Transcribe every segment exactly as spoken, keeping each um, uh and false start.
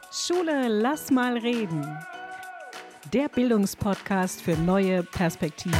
Schule, lass mal reden. Der Bildungspodcast für neue Perspektiven.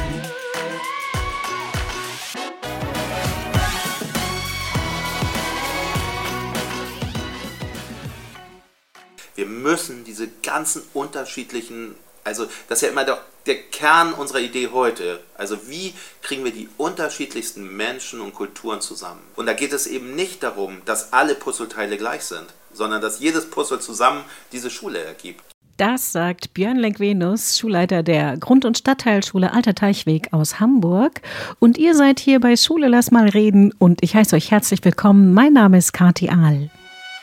Wir müssen diese ganzen unterschiedlichen, also das ist ja immer doch der Kern unserer Idee heute. Also wie kriegen wir die unterschiedlichsten Menschen und Kulturen zusammen? Und da geht es eben nicht darum, dass alle Puzzleteile gleich sind, sondern dass jedes Puzzle zusammen diese Schule ergibt. Das sagt Björn Lenkvenus, Schulleiter der Grund- und Stadtteilschule Alter Teichweg aus Hamburg. Und ihr seid hier bei Schule, lass mal reden. Und ich heiße euch herzlich willkommen. Mein Name ist Kathi Ahl.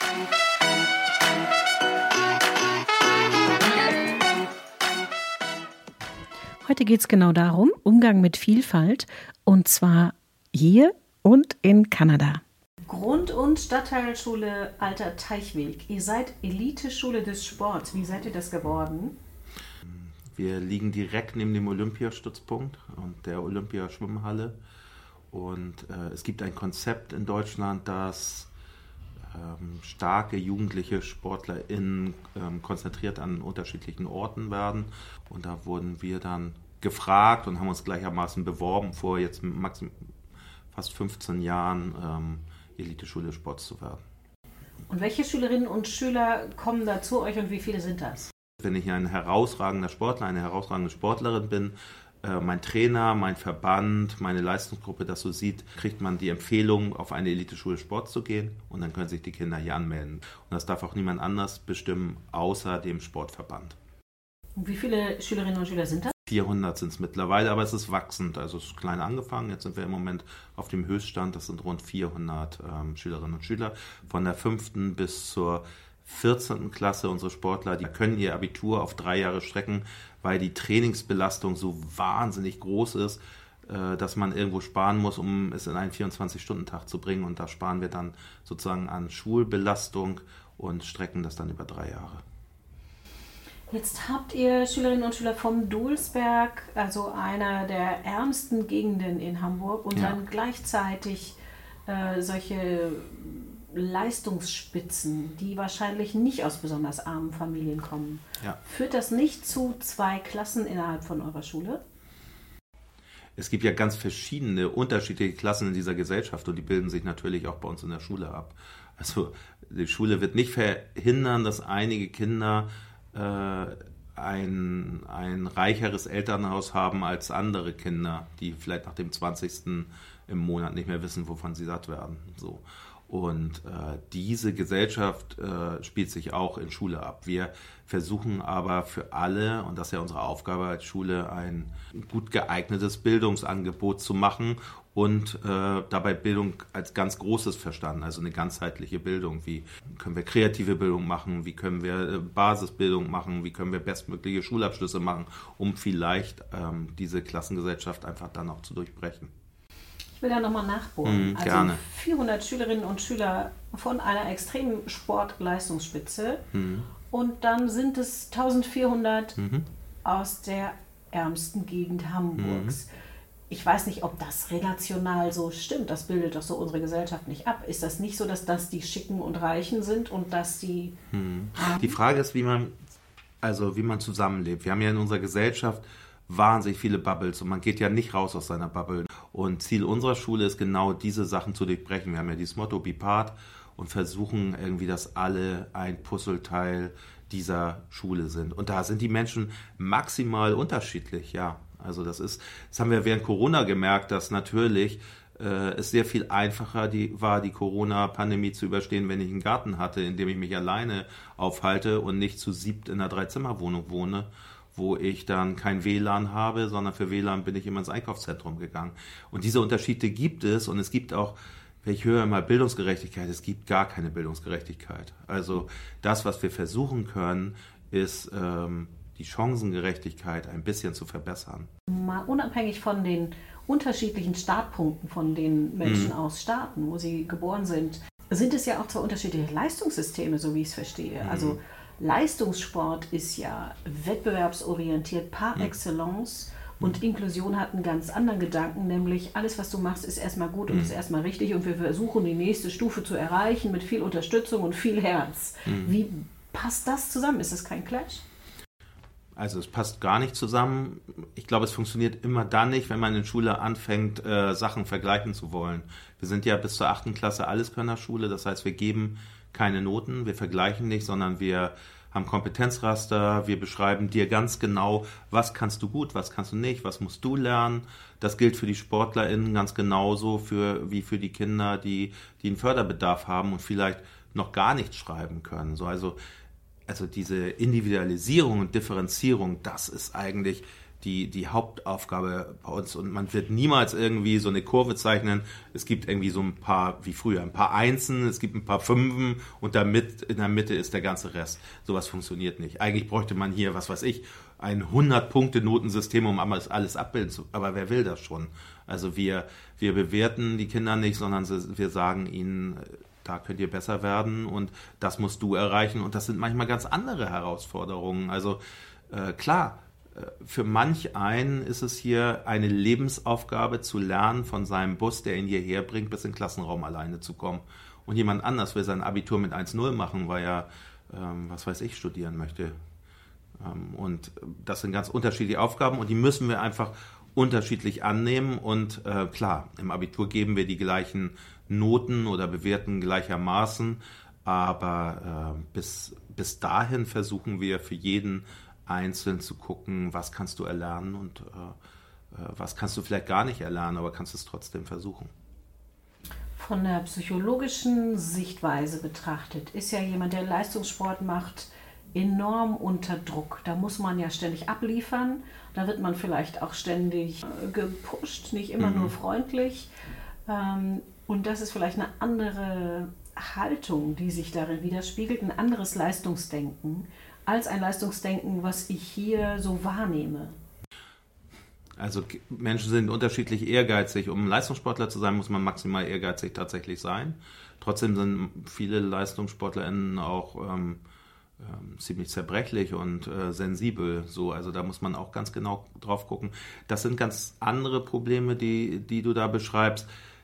Heute geht es genau darum, Umgang mit Vielfalt, und zwar hier und in Kanada. Grund- und Stadtteilschule Alter Teichweg. Ihr seid Eliteschule des Sports. Wie seid ihr das geworden? Wir liegen direkt neben dem Olympiastützpunkt und der Olympiaschwimmhalle. Und äh, es gibt ein Konzept in Deutschland, das ähm, starke jugendliche SportlerInnen ähm, konzentriert an unterschiedlichen Orten werden. Und da wurden wir dann gefragt und haben uns gleichermaßen beworben, vor jetzt maxim, fast fünfzehn Jahren ähm, Eliteschule des Sports zu werden. Und welche Schülerinnen und Schüler kommen da zu euch und wie viele sind das? Wenn ich ein herausragender Sportler, eine herausragende Sportlerin bin, äh, mein Trainer, mein Verband, meine Leistungsgruppe das so sieht, kriegt man die Empfehlung, auf eine Eliteschule Sport zu gehen und dann können sich die Kinder hier anmelden. Und das darf auch niemand anders bestimmen, außer dem Sportverband. Und wie viele Schülerinnen und Schüler sind das? vierhundert sind es mittlerweile, aber es ist wachsend. Also es ist klein angefangen. Jetzt sind wir im Moment auf dem Höchststand. Das sind rund vierhundert ähm, Schülerinnen und Schüler. Von der fünften bis zur vierzehnten Klasse. Unsere Sportler, die können ihr Abitur auf drei Jahre strecken, weil die Trainingsbelastung so wahnsinnig groß ist, äh, dass man irgendwo sparen muss, um es in einen vierundzwanzig-Stunden-Tag zu bringen. Und da sparen wir dann sozusagen an Schulbelastung und strecken das dann über drei Jahre. Jetzt habt ihr Schülerinnen und Schüler vom Dulsberg, also einer der ärmsten Gegenden in Hamburg, und Ja. dann gleichzeitig äh, solche Leistungsspitzen, die wahrscheinlich nicht aus besonders armen Familien kommen. Ja. Führt das nicht zu zwei Klassen innerhalb von eurer Schule? Es gibt ja ganz verschiedene, unterschiedliche Klassen in dieser Gesellschaft und die bilden sich natürlich auch bei uns in der Schule ab. Also die Schule wird nicht verhindern, dass einige Kinder Ein, ein reicheres Elternhaus haben als andere Kinder, die vielleicht nach dem zwanzigsten im Monat nicht mehr wissen, wovon sie satt werden. So. Und äh, diese Gesellschaft äh, spielt sich auch in Schule ab. Wir versuchen aber für alle, und das ist ja unsere Aufgabe als Schule, ein gut geeignetes Bildungsangebot zu machen und äh, dabei Bildung als ganz Großes verstanden, also eine ganzheitliche Bildung. Wie können wir kreative Bildung machen, wie können wir äh, Basisbildung machen, wie können wir bestmögliche Schulabschlüsse machen, um vielleicht ähm, diese Klassengesellschaft einfach dann auch zu durchbrechen. Ich will da nochmal nachbohren. Mm, also gerne. vierhundert Schülerinnen und Schüler von einer extremen Sportleistungsspitze Mhm. und dann sind es eintausendvierhundert Mhm. aus der ärmsten Gegend Hamburgs. Ich weiß nicht, ob das relational so stimmt. Das bildet doch so unsere Gesellschaft nicht ab. Ist das nicht so, dass das die Schicken und Reichen sind und dass die... Mhm. Armen? Die Frage ist, wie man, also wie man zusammenlebt. Wir haben ja in unserer Gesellschaft wahnsinnig viele Bubbles und man geht ja nicht raus aus seiner Bubble. Und Ziel unserer Schule ist genau diese Sachen zu durchbrechen. Wir haben ja dieses Motto Be Part und versuchen irgendwie, dass alle ein Puzzleteil dieser Schule sind. Und da sind die Menschen maximal unterschiedlich, ja. Also das ist, das haben wir während Corona gemerkt, dass natürlich äh, es sehr viel einfacher die, war, die Corona-Pandemie zu überstehen, wenn ich einen Garten hatte, in dem ich mich alleine aufhalte und nicht zu siebt in einer Dreizimmerwohnung wohne, wo ich dann kein W L A N habe, sondern für W L A N bin ich immer ins Einkaufszentrum gegangen. Und diese Unterschiede gibt es und es gibt auch, wenn ich höre immer Bildungsgerechtigkeit, es gibt gar keine Bildungsgerechtigkeit. Also das, was wir versuchen können, ist ähm, die Chancengerechtigkeit ein bisschen zu verbessern. Mal unabhängig von den unterschiedlichen Startpunkten, von den Menschen Mhm. aus starten, wo sie geboren sind, sind es ja auch zwei unterschiedliche Leistungssysteme, so wie ich es verstehe. Mhm. Also Leistungssport ist ja wettbewerbsorientiert par Mhm. excellence und Inklusion hat einen ganz anderen Gedanken, nämlich alles, was du machst, ist erstmal gut und Mhm. ist erstmal richtig und wir versuchen, die nächste Stufe zu erreichen mit viel Unterstützung und viel Herz. Mhm. Wie Passt das zusammen? Ist das kein Clash? Also es passt gar nicht zusammen. Ich glaube, es funktioniert immer dann nicht, wenn man in Schule anfängt, äh, Sachen vergleichen zu wollen. Wir sind ja bis zur achten Klasse Alleskönnerschule, das heißt, wir geben keine Noten, wir vergleichen nicht, sondern wir haben Kompetenzraster, wir beschreiben dir ganz genau, was kannst du gut, was kannst du nicht, was musst du lernen. Das gilt für die SportlerInnen ganz genauso für, wie für die Kinder, die, die einen Förderbedarf haben und vielleicht noch gar nicht schreiben können. So, also Also diese Individualisierung und Differenzierung, das ist eigentlich die, die Hauptaufgabe bei uns. Und man wird niemals irgendwie so eine Kurve zeichnen. Es gibt irgendwie so ein paar, wie früher, ein paar Einsen, es gibt ein paar Fünfen und damit, in der Mitte ist der ganze Rest. Sowas funktioniert nicht. Eigentlich bräuchte man hier, was weiß ich, ein hundert-Punkte-Notensystem, um alles, alles abbilden zu. Aber wer will das schon? Also wir, wir bewerten die Kinder nicht, sondern wir sagen ihnen, da könnt ihr besser werden und das musst du erreichen. Und das sind manchmal ganz andere Herausforderungen. Also äh, klar, äh, für manch einen ist es hier eine Lebensaufgabe zu lernen, von seinem Bus, der ihn hierher bringt, bis in den Klassenraum alleine zu kommen. Und jemand anders will sein Abitur mit eins null machen, weil er, ähm, was weiß ich, studieren möchte. Ähm, und das sind ganz unterschiedliche Aufgaben und die müssen wir einfach unterschiedlich annehmen. Und äh, klar, im Abitur geben wir die gleichen Noten oder bewerten gleichermaßen, aber äh, bis, bis dahin versuchen wir für jeden einzeln zu gucken, was kannst du erlernen und äh, was kannst du vielleicht gar nicht erlernen, aber kannst es trotzdem versuchen. Von der psychologischen Sichtweise betrachtet ist ja jemand, der Leistungssport macht, enorm unter Druck. Da muss man ja ständig abliefern, da wird man vielleicht auch ständig gepusht, nicht immer mhm. nur freundlich. Ähm, Und das ist vielleicht eine andere Haltung, die sich darin widerspiegelt, ein anderes Leistungsdenken, als ein Leistungsdenken, was ich hier so wahrnehme. Also Menschen sind unterschiedlich ehrgeizig. Um Leistungssportler zu sein, muss man maximal ehrgeizig tatsächlich sein. Trotzdem sind viele LeistungssportlerInnen auch ähm, ähm, ziemlich zerbrechlich und äh, sensibel. So, also da muss man auch ganz genau drauf gucken. Das sind ganz andere Probleme, die, die du da beschreibst.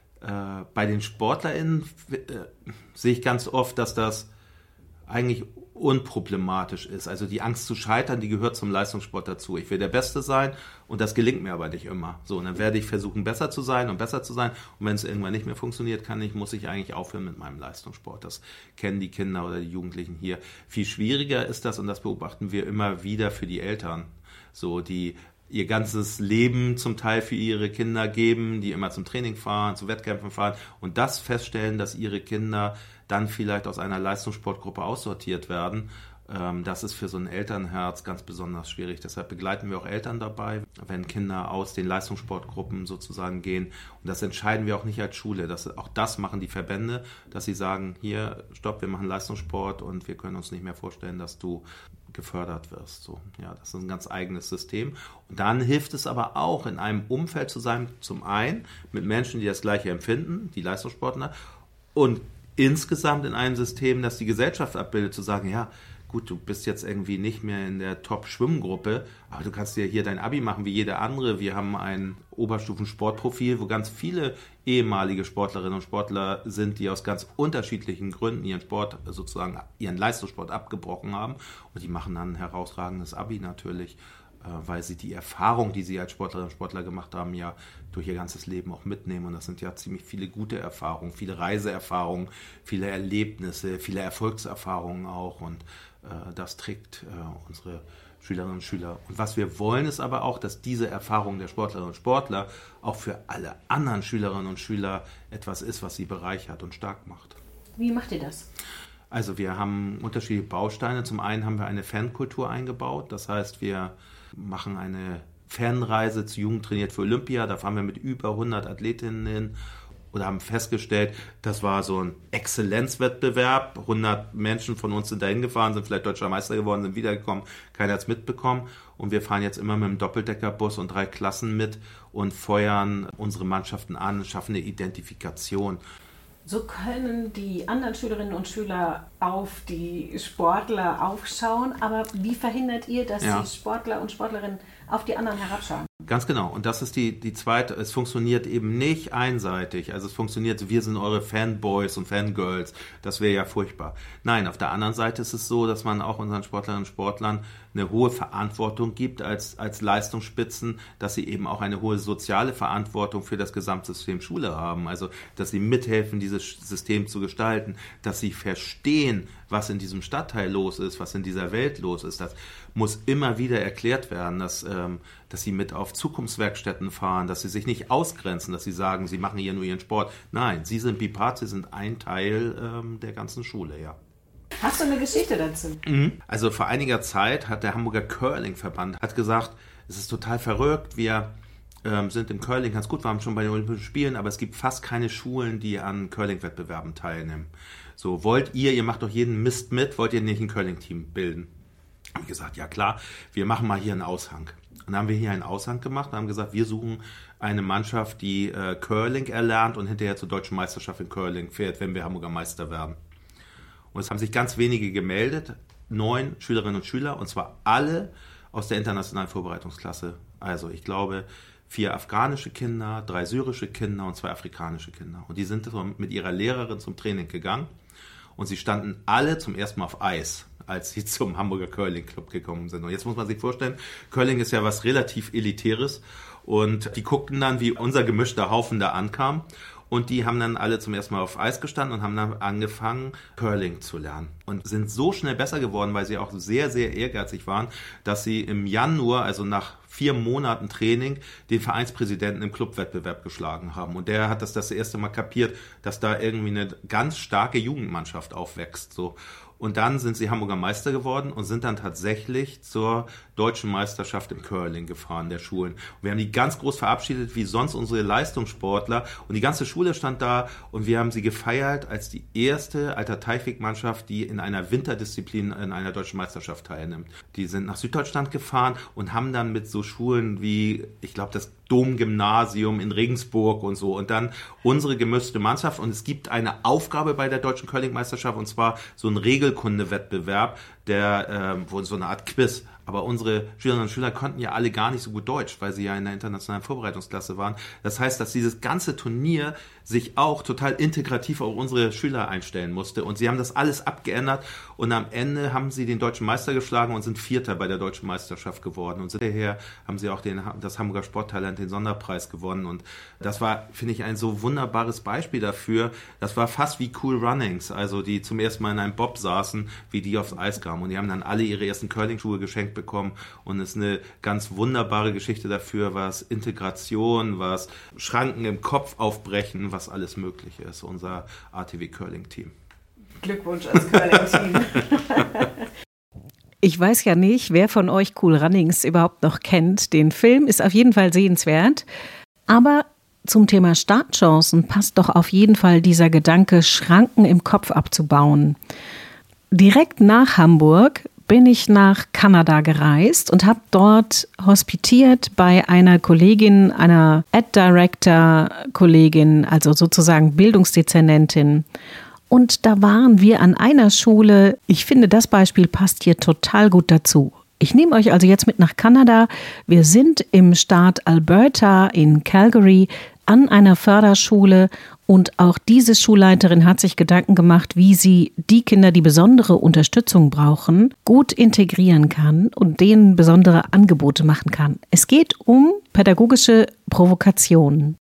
Bei den SportlerInnen äh, sehe ich ganz oft, dass das eigentlich unproblematisch ist. Also die Angst zu scheitern, die gehört zum Leistungssport dazu. Ich will der Beste sein und das gelingt mir aber nicht immer. So, und dann werde ich versuchen, besser zu sein und besser zu sein. Und wenn es irgendwann nicht mehr funktioniert, kann ich, muss ich eigentlich aufhören mit meinem Leistungssport. Das kennen die Kinder oder die Jugendlichen hier. Viel schwieriger ist das, und das beobachten wir immer wieder für die Eltern. So, die ihr ganzes Leben zum Teil für ihre Kinder geben, die immer zum Training fahren, zu Wettkämpfen fahren und das feststellen, dass ihre Kinder dann vielleicht aus einer Leistungssportgruppe aussortiert werden. Das ist für so ein Elternherz ganz besonders schwierig. Deshalb begleiten wir auch Eltern dabei, wenn Kinder aus den Leistungssportgruppen sozusagen gehen. Und das entscheiden wir auch nicht als Schule. Das, auch das machen die Verbände, dass sie sagen, hier, stopp, wir machen Leistungssport und wir können uns nicht mehr vorstellen, dass du gefördert wirst. So, ja, das ist ein ganz eigenes System. Und dann hilft es aber auch, in einem Umfeld zu sein, zum einen mit Menschen, die das Gleiche empfinden, die Leistungssportler, und insgesamt in einem System, das die Gesellschaft abbildet, zu sagen, ja, gut, du bist jetzt irgendwie nicht mehr in der Top-Schwimmgruppe, aber du kannst dir hier dein Abi machen wie jeder andere. Wir haben ein Oberstufen-Sportprofil, wo ganz viele ehemalige Sportlerinnen und Sportler sind, die aus ganz unterschiedlichen Gründen ihren Sport, sozusagen ihren Leistungssport abgebrochen haben. Und die machen dann ein herausragendes Abi natürlich, weil sie die Erfahrung, die sie als Sportlerinnen und Sportler gemacht haben, ja durch ihr ganzes Leben auch mitnehmen. Und das sind ja ziemlich viele gute Erfahrungen, viele Reiseerfahrungen, viele Erlebnisse, viele Erfolgserfahrungen auch. Und äh, das trägt äh, unsere Schülerinnen und Schüler. Und was wir wollen, ist aber auch, dass diese Erfahrung der Sportlerinnen und Sportler auch für alle anderen Schülerinnen und Schüler etwas ist, was sie bereichert und stark macht. Wie macht ihr das? Also wir haben unterschiedliche Bausteine. Zum einen haben wir eine Fankultur eingebaut. Das heißt, wir machen eine Fanreise zu Jugend trainiert für Olympia. Da fahren wir mit über hundert Athletinnen hin oder haben festgestellt, das war so ein Exzellenzwettbewerb. hundert Menschen von uns sind dahin gefahren, sind vielleicht deutscher Meister geworden, sind wiedergekommen. Keiner hat es mitbekommen. Und wir fahren jetzt immer mit einem Doppeldeckerbus und drei Klassen mit und feuern unsere Mannschaften an, schaffen eine Identifikation. So können die anderen Schülerinnen und Schüler auf die Sportler aufschauen, aber wie verhindert ihr, dass ja. die Sportler und Sportlerinnen auf die anderen herabschauen? Ganz genau. Und das ist die, die zweite, es funktioniert eben nicht einseitig. Also es funktioniert, wir sind eure Fanboys und Fangirls. Das wäre ja furchtbar. Nein, auf der anderen Seite ist es so, dass man auch unseren Sportlerinnen und Sportlern eine hohe Verantwortung gibt als, als Leistungsspitzen, dass sie eben auch eine hohe soziale Verantwortung für das Gesamtsystem Schule haben. Also, dass sie mithelfen, dieses System zu gestalten, dass sie verstehen, was in diesem Stadtteil los ist, was in dieser Welt los ist. Das muss immer wieder erklärt werden, dass, ähm, dass sie mit auf Zukunftswerkstätten fahren, dass sie sich nicht ausgrenzen, dass sie sagen, sie machen hier nur ihren Sport. Nein, sie sind Bipart, sie sind ein Teil ähm, der ganzen Schule, ja. Hast du eine Geschichte dazu? Mhm. Also vor einiger Zeit hat der Hamburger Curling-Verband hat gesagt, es ist total verrückt, wir ähm, sind im Curling ganz gut, wir waren schon bei den Olympischen Spielen, aber es gibt fast keine Schulen, die an Curling-Wettbewerben teilnehmen. So, wollt ihr, ihr macht doch jeden Mist mit, wollt ihr nicht ein Curling-Team bilden? Haben wir gesagt, ja klar, wir machen mal hier einen Aushang. Und dann haben wir hier einen Aushang gemacht und haben gesagt, wir suchen eine Mannschaft, die äh, Curling erlernt und hinterher zur deutschen Meisterschaft in Curling fährt, wenn wir Hamburger Meister werden. Und es haben sich ganz wenige gemeldet, neun Schülerinnen und Schüler, und zwar alle aus der internationalen Vorbereitungsklasse. Also ich glaube, vier afghanische Kinder, drei syrische Kinder und zwei afrikanische Kinder. Und die sind mit ihrer Lehrerin zum Training gegangen und sie standen alle zum ersten Mal auf Eis, als sie zum Hamburger Curling Club gekommen sind. Und jetzt muss man sich vorstellen, Curling ist ja was relativ Elitäres und die guckten dann, wie unser gemischter Haufen da ankam. Und die haben dann alle zum ersten Mal auf Eis gestanden und haben dann angefangen, Curling zu lernen. Und sind so schnell besser geworden, weil sie auch sehr, sehr ehrgeizig waren, dass sie im Januar, also nach vier Monaten Training, den Vereinspräsidenten im Clubwettbewerb geschlagen haben. Und der hat das das erste Mal kapiert, dass da irgendwie eine ganz starke Jugendmannschaft aufwächst. So. Und dann sind sie Hamburger Meister geworden und sind dann tatsächlich zur deutschen Meisterschaft im Curling gefahren, der Schulen. Und wir haben die ganz groß verabschiedet, wie sonst unsere Leistungssportler. Und die ganze Schule stand da und wir haben sie gefeiert als die erste Alter Teichweg-Mannschaft, die in einer Winterdisziplin in einer deutschen Meisterschaft teilnimmt. Die sind nach Süddeutschland gefahren und haben dann mit so Schulen wie, ich glaube, das Domgymnasium in Regensburg und so und dann unsere gemischte Mannschaft. Und es gibt eine Aufgabe bei der deutschen Curling-Meisterschaft und zwar so ein Regelkunde-Wettbewerb, der äh, wo so eine Art Quiz. Aber unsere Schülerinnen und Schüler konnten ja alle gar nicht so gut Deutsch, weil sie ja in der internationalen Vorbereitungsklasse waren. Das heißt, dass dieses ganze Turnier sich auch total integrativ auf unsere Schüler einstellen musste. Und sie haben das alles abgeändert und am Ende haben sie den deutschen Meister geschlagen und sind Vierter bei der deutschen Meisterschaft geworden. Und hinterher haben sie auch den, das Hamburger Sporttalent, den Sonderpreis gewonnen. Und das war, finde ich, ein so wunderbares Beispiel dafür. Das war fast wie Cool Runnings, also die zum ersten Mal in einem Bob saßen, wie die aufs Eis kamen. Und die haben dann alle ihre ersten Curling-Schuhe geschenkt bekommen und es ist eine ganz wunderbare Geschichte dafür, was Integration, was Schranken im Kopf aufbrechen, was alles möglich ist, unser A T W Curling Team. Glückwunsch als Curling Team. Ich weiß ja nicht, wer von euch Cool Runnings überhaupt noch kennt. Den Film ist auf jeden Fall sehenswert, aber zum Thema Startchancen passt doch auf jeden Fall dieser Gedanke, Schranken im Kopf abzubauen. Direkt nach Hamburg bin ich nach Kanada gereist und habe dort hospitiert bei einer Kollegin, einer Ad Director Kollegin, also sozusagen Bildungsdezernentin. Und da waren wir an einer Schule. Ich finde, das Beispiel passt hier total gut dazu. Ich nehme euch also jetzt mit nach Kanada. Wir sind im Staat Alberta in Calgary an einer Förderschule und auch diese Schulleiterin hat sich Gedanken gemacht, wie sie die Kinder, die besondere Unterstützung brauchen, gut integrieren kann und denen besondere Angebote machen kann. Es geht um pädagogische Provokation.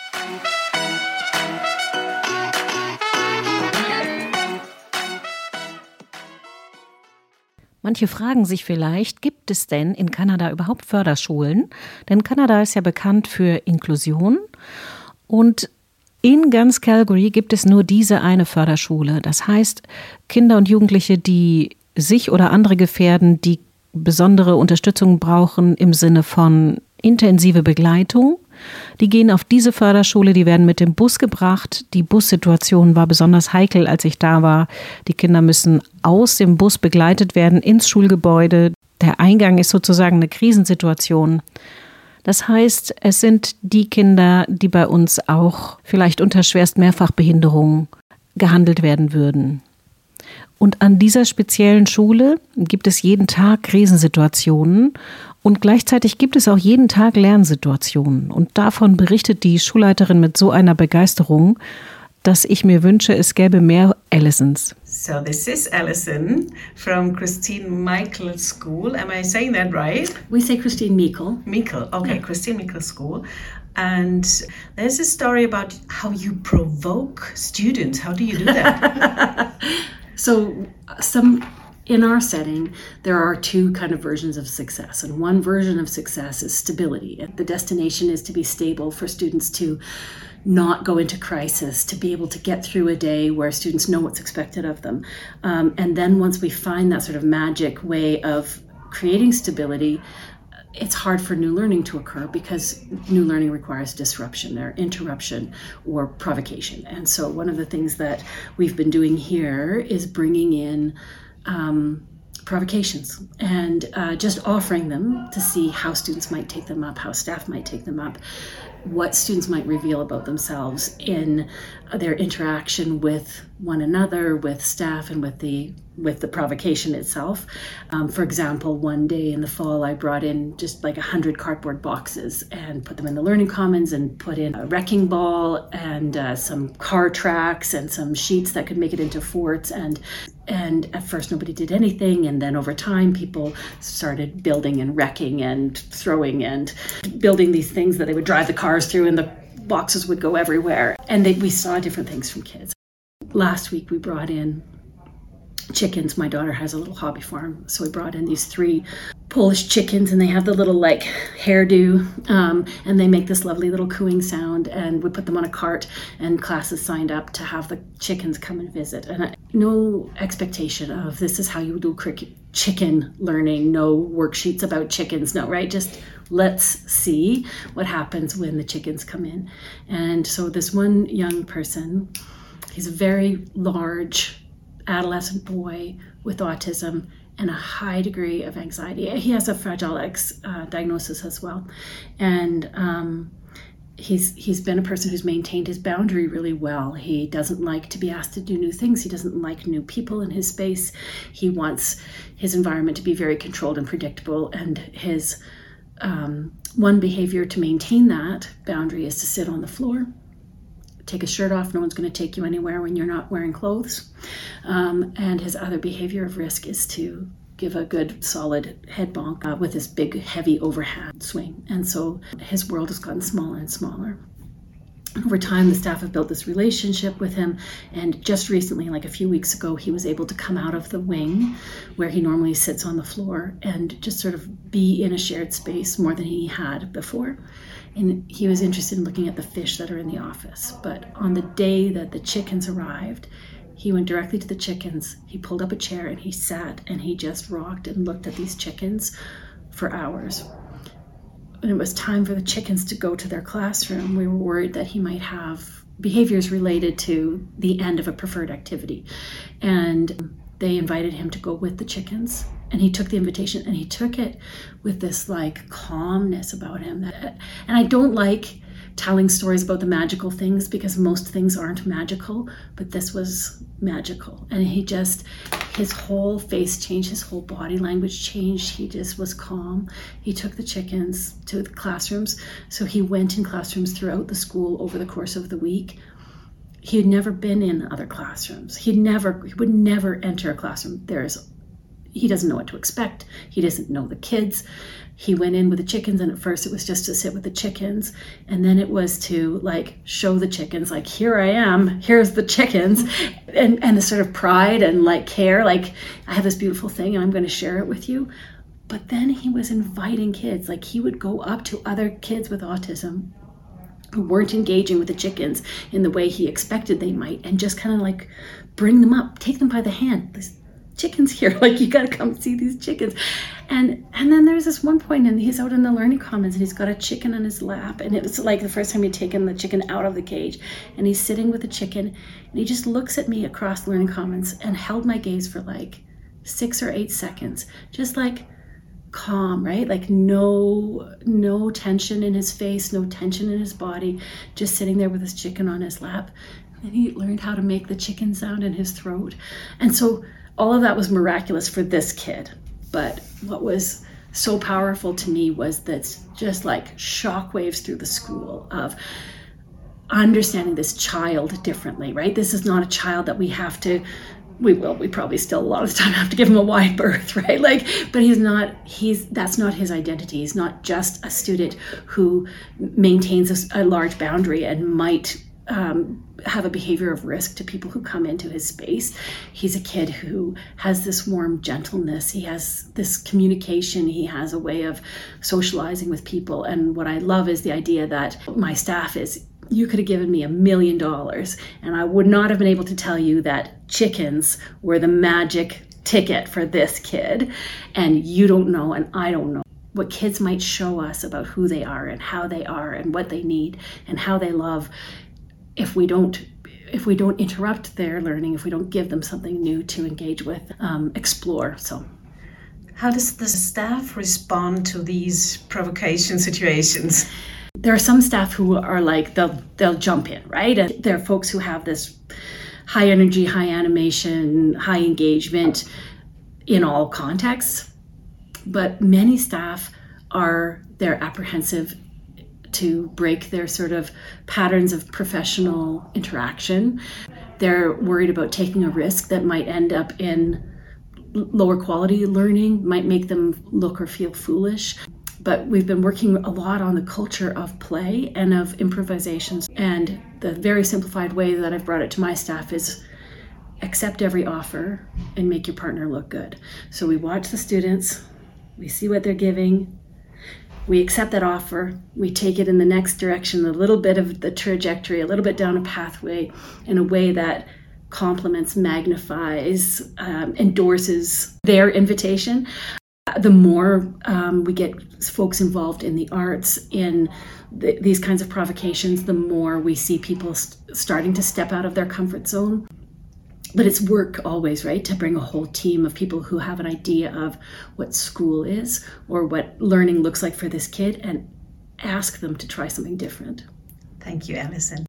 Manche fragen sich vielleicht, gibt es denn in Kanada überhaupt Förderschulen? Denn Kanada ist ja bekannt für Inklusion und in ganz Calgary gibt es nur diese eine Förderschule. Das heißt, Kinder und Jugendliche, die sich oder andere gefährden, die besondere Unterstützung brauchen im Sinne von intensive Begleitung, die gehen auf diese Förderschule, die werden mit dem Bus gebracht. Die Bussituation war besonders heikel, als ich da war. Die Kinder müssen aus dem Bus begleitet werden ins Schulgebäude. Der Eingang ist sozusagen eine Krisensituation. Das heißt, es sind die Kinder, die bei uns auch vielleicht unter schwerst Mehrfachbehinderung gehandelt werden würden. Und an dieser speziellen Schule gibt es jeden Tag Krisensituationen und gleichzeitig gibt es auch jeden Tag Lernsituationen. Und davon berichtet die Schulleiterin mit so einer Begeisterung, dass ich mir wünsche, es gäbe mehr Allisons. So this is Allison from Christine Michael School. Am I saying that right? We say Christine Michael. Michael, okay, yeah. Christine Michael School. And there's a story about how you provoke students. How do you do that? So some in our setting, there are two kind of versions of success. And one version of success is stability. The destination is to be stable for students to not go into crisis, to be able to get through a day where students know what's expected of them. Um, and then once we find that sort of magic way of creating stability, it's hard for new learning to occur because new learning requires disruption or interruption or provocation. And so one of the things that we've been doing here is bringing in um, provocations and uh, just offering them to see how students might take them up, how staff might take them up, what students might reveal about themselves in their interaction with one another, with staff, and with the with the provocation itself. Um, for example, one day in the fall, I brought in just like a hundred cardboard boxes and put them in the Learning Commons and put in a wrecking ball and uh, some car tracks and some sheets that could make it into forts. And and at first nobody did anything, and then over time people started building and wrecking and throwing and building these things that they would drive the cars through, and the boxes would go everywhere. And they, we saw different things from kids. Last week we brought in chickens. My daughter has a little hobby farm, so we brought in these three Polish chickens, and they have the little like hairdo, um, and they make this lovely little cooing sound, and we put them on a cart, and classes signed up to have the chickens come and visit. And I, no expectation of this is how you do cricket, chicken learning, no worksheets about chickens, no, right? Just let's see what happens when the chickens come in. And so this one young person, he's a very large adolescent boy with autism and a high degree of anxiety. He has a Fragile X uh, diagnosis as well. And um, he's he's been a person who's maintained his boundary really well. He doesn't like to be asked to do new things. He doesn't like new people in his space. He wants his environment to be very controlled and predictable. And his um, one behavior to maintain that boundary is to sit on the floor, take a shirt off. No one's going to take you anywhere when you're not wearing clothes. Um, and his other behavior of risk is to give a good solid head bonk uh, with this big heavy overhand swing. And so his world has gotten smaller and smaller. Over time, the staff have built this relationship with him. And just recently, like a few weeks ago, he was able to come out of the wing where he normally sits on the floor and just sort of be in a shared space more than he had before. And he was interested in looking at the fish that are in the office. But on the day that the chickens arrived, he went directly to the chickens. He pulled up a chair and he sat and he just rocked and looked at these chickens for hours. When it was time for the chickens to go to their classroom, we were worried that he might have behaviors related to the end of a preferred activity. And they invited him to go with the chickens. And he took the invitation and he took it with this like calmness about him. That, and I don't like telling stories about the magical things because most things aren't magical, but this was magical. And he just, his whole face changed, his whole body language changed. He just was calm. He took the chickens to the classrooms. So he went in classrooms throughout the school over the course of the week. He had never been in other classrooms. He'd never, he would never enter a classroom. There's He doesn't know what to expect. He doesn't know the kids. He went in with the chickens, and at first it was just to sit with the chickens. And then it was to like show the chickens, like, here I am, here's the chickens. And, and the sort of pride and like care, like I have this beautiful thing and I'm going to share it with you. But then he was inviting kids, like he would go up to other kids with autism who weren't engaging with the chickens in the way he expected they might, and just kind of like bring them up, take them by the hand. This, chickens here, like you got to come see these chickens. And and then there's this one point, and he's out in the Learning Commons and he's got a chicken on his lap, and it was like the first time he'd taken the chicken out of the cage, and he's sitting with the chicken and he just looks at me across the Learning Commons and held my gaze for like six or eight seconds, just like calm, right? Like no no tension in his face, no tension in his body, just sitting there with his chicken on his lap. And he learned how to make the chicken sound in his throat. And so all of that was miraculous for this kid. But what was so powerful to me was that just like shockwaves through the school of understanding this child differently, right? This is not a child that we have to, we will, we probably still a lot of the time have to give him a wide berth, right? Like, but he's not, he's, that's not his identity. He's not just a student who maintains a, a large boundary and might um, have a behavior of risk to people who come into his space. He's a kid who has this warm gentleness. He has this communication. He has a way of socializing with people. And what I love is the idea that my staff is, you could have given me a million dollars and I would not have been able to tell you that chickens were the magic ticket for this kid. And you don't know, and I don't know what kids might show us about who they are and how they are and what they need and how they love. If we don't, if we don't interrupt their learning, if we don't give them something new to engage with, um, explore. So, how does the staff respond to these provocation situations? There are some staff who are like, they'll they'll jump in, right? And there are folks who have this high energy, high animation, high engagement in all contexts. But many staff are, they're apprehensive to break their sort of patterns of professional interaction. They're worried about taking a risk that might end up in lower quality learning, might make them look or feel foolish. But we've been working a lot on the culture of play and of improvisations. And the very simplified way that I've brought it to my staff is accept every offer and make your partner look good. So we watch the students, we see what they're giving, we accept that offer, we take it in the next direction, a little bit of the trajectory, a little bit down a pathway in a way that complements, magnifies, um, endorses their invitation. The more um, we get folks involved in the arts, in the, these kinds of provocations, the more we see people st- starting to step out of their comfort zone. But it's work always, right? To bring a whole team of people who have an idea of what school is or what learning looks like for this kid and ask them to try something different. Thank you, Alison.